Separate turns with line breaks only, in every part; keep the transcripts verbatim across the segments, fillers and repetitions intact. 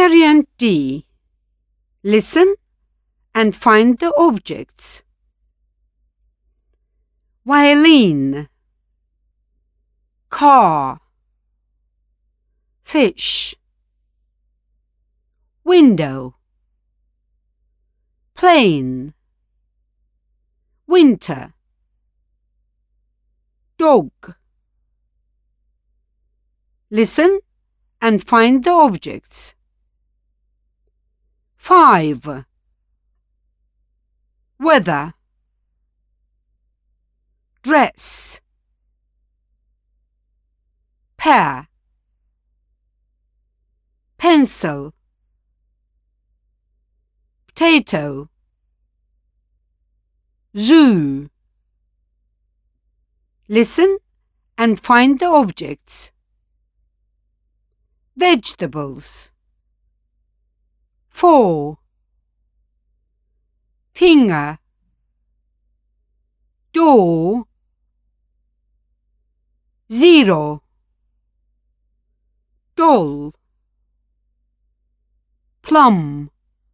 Variant D. Listen and find the objects. Violin, car, fish, window, plane, winter, dog. Listen and find the objects. Five. Weather, dress, pear, pencil, potato, zoo. Listen and find the objects. Vegetables. Four. Finger, door, zero, doll, plum.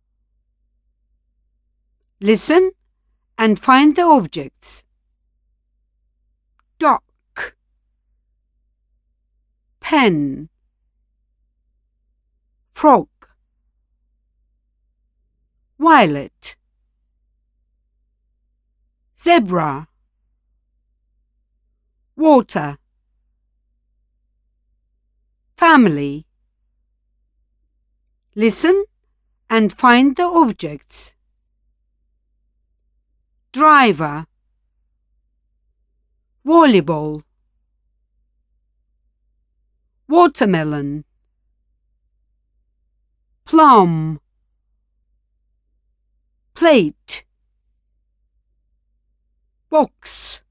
Listen and find the objects. Duck, pen, frog, violet, zebra, water, family. Listen and find the objects. Driver, volleyball, watermelon, plum, plate, box,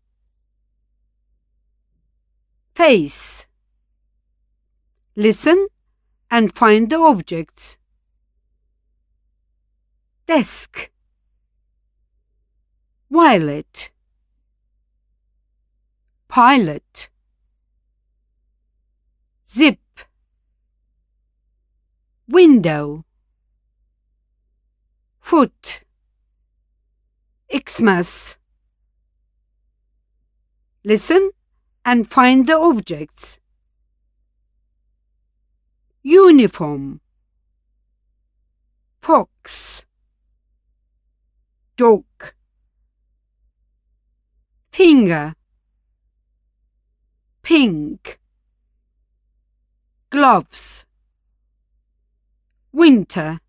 face. Listen and find the objects. Desk, violet, pilot, zip, window, foot, Xmas. Listen and find the objects. Uniform, fox, dog, finger, pink, gloves, winter,